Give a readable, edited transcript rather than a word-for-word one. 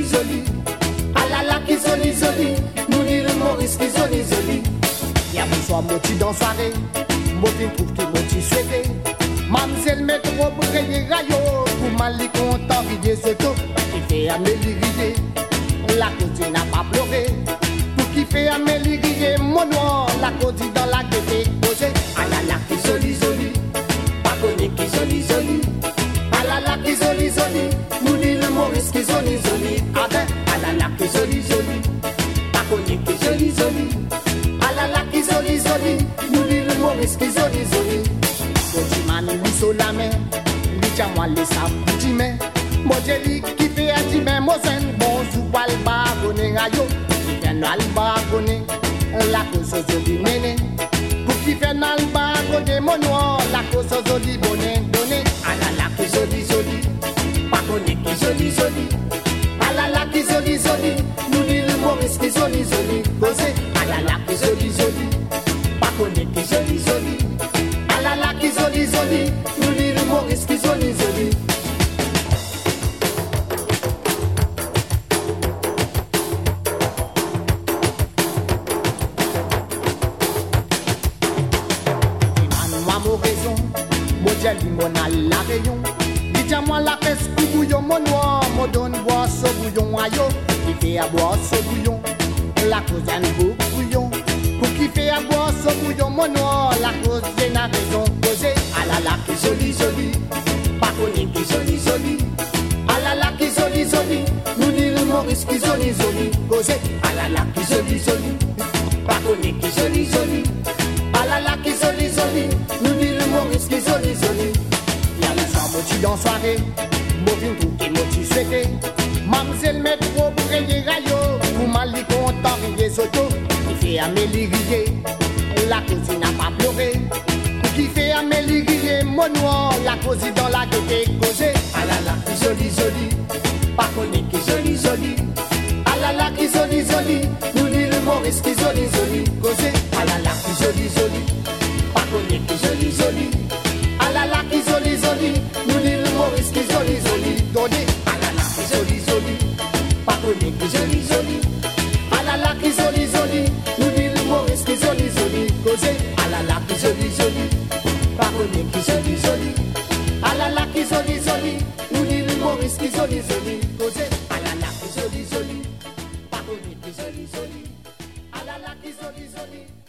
zoli. Ah la la qui zoli zoli, nous dit le Maurice qui zoli zoli. Y'a bonsoir moti dans soirée, moti trouve qui moti souhaité. Mamselle met trop briller rayo, pour mal les content vider ce taux. Qui fait Amélie rier, la cause n'a pas pleuré. Pour qui fait Amélie rier, mon noir, la cause dans la gueule posée. Ah la la qui zoli zoli, pas connu qui zoli zoli. Ah la la qui zoli zoli, nous dit le Maurice qui zoli zoli. Ah ben, ah la la qui zoli zoli, pas connu qui zoli zoli. Ah la la qui zoli zoli, nous dit le Maurice qui zoli zoli. Petit man lui sur la main, lui tient moi les sables petit mais. Moi j'ai dit qui fait un petit mais moi c'est bon sous pal bagonné ayo. Qui fait nal bagonné, la cause joli néné. Pour qui fait nal bagonné mon noir, la cause joli bonnet donné. Ah la la qui joli joli, pas bonnet qui joli joli. Ah la la qui joli joli, nous dit le Maurice qui joli joli. Posé, ah la la qui joli joli, pas bonnet qui joli joli. Ah la la qui joli joli, nous dit le Maurice qui joli joli. Raison, moi j'ai mon à la rayon. Dis-moi la peste bouillon, mon noir, mon donne boire ce bouillon ayo. Qui fait à boire ce bouillon, la cause d'un beau bouillon. Pour qui fait à boire ce bouillon, mon noir, la cause d'une raison posée. Ah la la qui joli joli, pas connu qui joli joli. Ah la la qui joli joli, nous dit le Maurice qui joli joli posé. Ah la la qui joli joli, pas connu qui joli joli. Ah la la qui joli joli, nous dit le Maurice qui joli joli. Y'a le soir moti dans soirée, bovine tout qui moti souhaité. Mamselle met trop briller rayo, pour mal li content rier soto. Qui fait Amélie rier, la cause n'a pas pleuré. Qui fait Amélie rier, mon noir, la cause dans la gueule causée. Ah la la qui joli joli, pas connu qui joli joli. Ah la la qui joli joli, nous dit le Maurice qui joli joli causé. Ah la la qui joli joli, pas connu qui joli joli. Ah la la qui joli joli, nous dit le Maurice qui joli joli donné. Ah la la qui joli joli, pas connu qui joli joli. Ah la la qui joli joli, nous dit le Maurice qui joli joli causé. Ah la la qui joli joli, pas connu qui joli joli. Ah la la qui joli joli, nous dit le Maurice qui joli joli causé. Ah la la qui joli joli, pas connu qui joli joli. Ah la la qui joli joli.